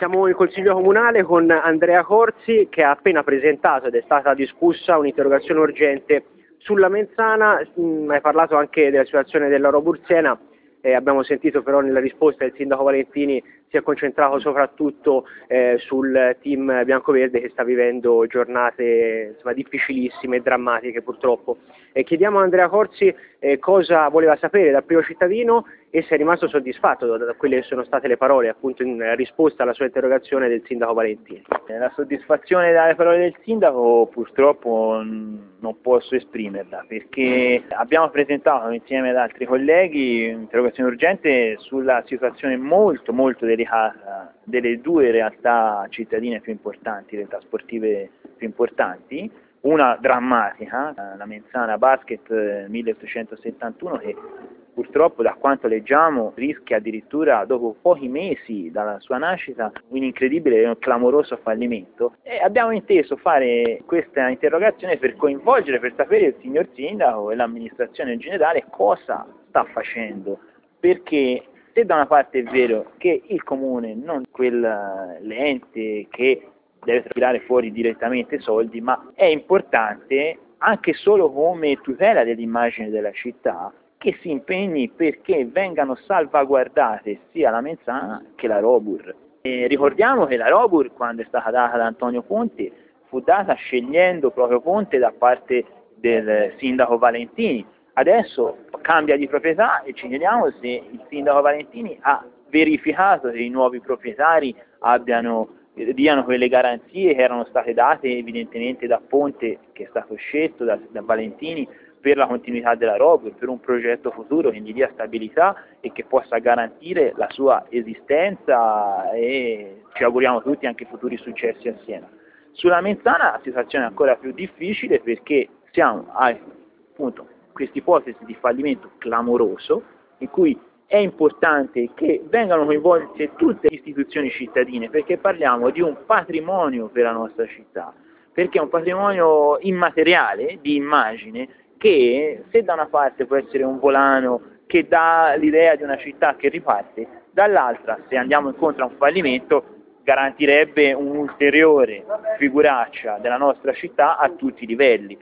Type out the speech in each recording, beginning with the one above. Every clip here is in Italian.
Siamo in Consiglio Comunale con Andrea Corsi che ha appena presentato ed è stata discussa un'interrogazione urgente sulla Menzana. Hai parlato anche della situazione della Robur Siena, abbiamo sentito però nella risposta del sindaco Valentini si è concentrato soprattutto sul team biancoverde che sta vivendo giornate insomma, difficilissime e drammatiche purtroppo. Chiediamo a Andrea Corsi cosa voleva sapere dal primo cittadino e se è rimasto soddisfatto da quelle che sono state le parole appunto in risposta alla sua interrogazione del sindaco Valentini. La soddisfazione dalle parole del sindaco purtroppo non posso esprimerla, perché abbiamo presentato insieme ad altri colleghi un'interrogazione urgente sulla situazione molto delicata delle due realtà cittadine più importanti, realtà sportive più importanti, una drammatica, la Menzana Basket 1871, che purtroppo da quanto leggiamo rischia addirittura dopo pochi mesi dalla sua nascita un incredibile e un clamoroso fallimento, e abbiamo inteso fare questa interrogazione per coinvolgere, per sapere il signor sindaco e l'amministrazione in generale cosa sta facendo, perché se da una parte è vero che il comune non è quell'ente che deve tirare fuori direttamente soldi, ma è importante anche solo come tutela dell'immagine della città che si impegni perché vengano salvaguardate sia la Menzana che la Robur. E ricordiamo che la Robur, quando è stata data da Antonio Conte, fu data scegliendo proprio Conte da parte del sindaco Valentini. Adesso cambia di proprietà e ci chiediamo se il sindaco Valentini ha verificato che i nuovi proprietari diano quelle garanzie che erano state date evidentemente da Ponte, che è stato scelto da Valentini per la continuità della Robur, per un progetto futuro che gli dia stabilità e che possa garantire la sua esistenza e ci auguriamo tutti anche futuri successi a Siena. Sulla Menzana la situazione è ancora più difficile perché siamo a appunto questa ipotesi di fallimento clamoroso in cui è importante che vengano coinvolte tutte le istituzioni cittadine, perché parliamo di un patrimonio per la nostra città, perché è un patrimonio immateriale di immagine che se da una parte può essere un volano che dà l'idea di una città che riparte, dall'altra se andiamo incontro a un fallimento garantirebbe un'ulteriore figuraccia della nostra città a tutti i livelli.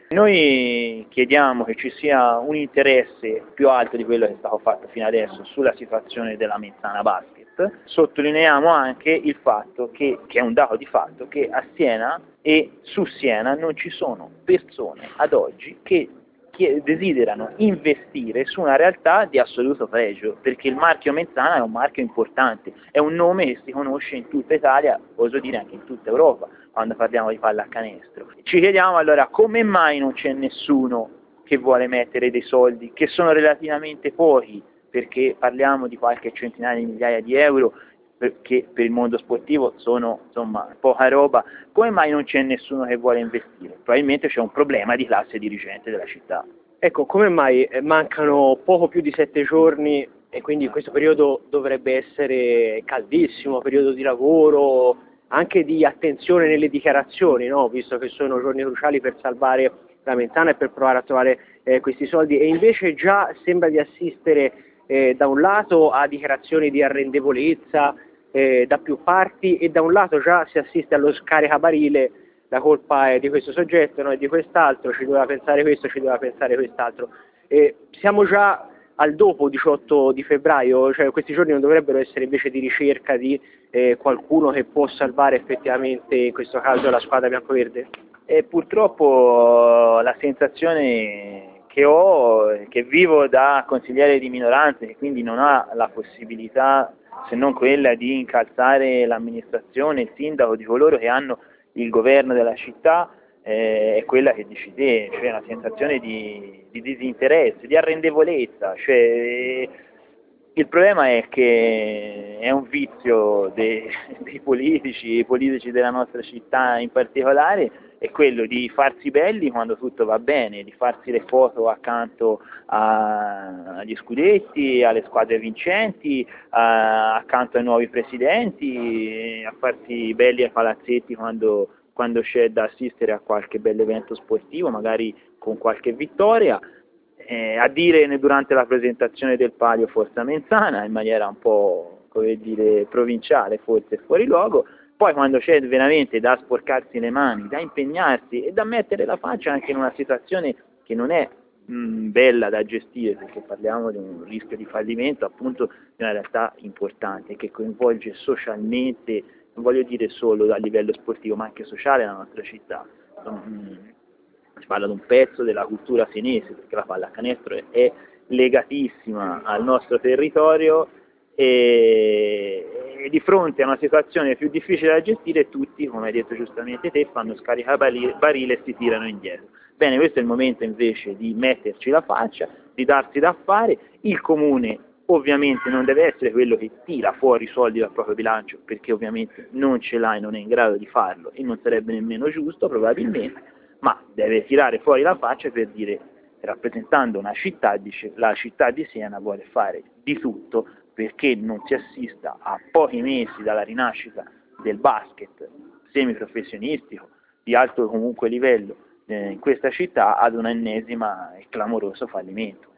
Noi chiediamo che ci sia un interesse più alto di quello che è stato fatto fino adesso sulla situazione della Menzana Basket. Sottolineiamo anche il fatto che è un dato di fatto, che a Siena e su Siena non ci sono persone ad oggi che desiderano investire su una realtà di assoluto pregio, perché il marchio Menzana è un marchio importante, è un nome che si conosce in tutta Italia, oso dire anche in tutta Europa, quando parliamo di pallacanestro. Ci chiediamo allora come mai non c'è nessuno che vuole mettere dei soldi, che sono relativamente pochi, perché parliamo di qualche centinaia di migliaia di euro, che per il mondo sportivo sono insomma poca roba. Come mai non c'è nessuno che vuole investire? Probabilmente c'è un problema di classe dirigente della città. Ecco, come mai mancano poco più di 7 giorni e quindi questo periodo dovrebbe essere caldissimo, periodo di lavoro, anche di attenzione nelle dichiarazioni, no? Visto che sono giorni cruciali per salvare la Menzana e per provare a trovare questi soldi, e invece già sembra di assistere da un lato a dichiarazioni di arrendevolezza da più parti e da un lato già si assiste allo scaricabarile, la colpa è di questo soggetto, no, e di quest'altro, ci doveva pensare questo, ci doveva pensare quest'altro. Siamo già al dopo 18 di febbraio, cioè questi giorni non dovrebbero essere invece di ricerca di qualcuno che può salvare effettivamente in questo caso la squadra biancoverde? E purtroppo la sensazione che ho, che vivo da consigliere di minoranza e quindi non ha la possibilità se non quella di incalzare l'amministrazione, il sindaco, di coloro che hanno il governo della città, è quella che dici te, cioè una sensazione di disinteresse, di arrendevolezza. Cioè, il problema è che è un vizio dei politici, i politici della nostra città in particolare, è quello di farsi belli quando tutto va bene, di farsi le foto accanto agli scudetti, alle squadre vincenti, accanto ai nuovi presidenti, a farsi belli ai palazzetti quando c'è da assistere a qualche bell'evento sportivo, magari con qualche vittoria, a dire durante la presentazione del palio Forza Menzana in maniera un po' come dire, provinciale, forse fuori luogo. Poi quando c'è veramente da sporcarsi le mani, da impegnarsi e da mettere la faccia anche in una situazione che non è bella da gestire, perché parliamo di un rischio di fallimento appunto di una realtà importante che coinvolge socialmente, non voglio dire solo a livello sportivo, ma anche sociale la nostra città. Si parla di un pezzo della cultura senese, perché la pallacanestro è legatissima al nostro territorio e di fronte a una situazione più difficile da gestire tutti, come hai detto giustamente te, fanno scaricabarile e si tirano indietro. Bene, questo è il momento invece di metterci la faccia, di darsi da fare. Il comune ovviamente non deve essere quello che tira fuori i soldi dal proprio bilancio, perché ovviamente non ce l'ha e non è in grado di farlo e non sarebbe nemmeno giusto probabilmente, ma deve tirare fuori la faccia per dire, rappresentando una città, dice la città di Siena vuole fare di tutto perché non si assista a pochi mesi dalla rinascita del basket semiprofessionistico di alto comunque livello in questa città ad un ennesima e clamoroso fallimento.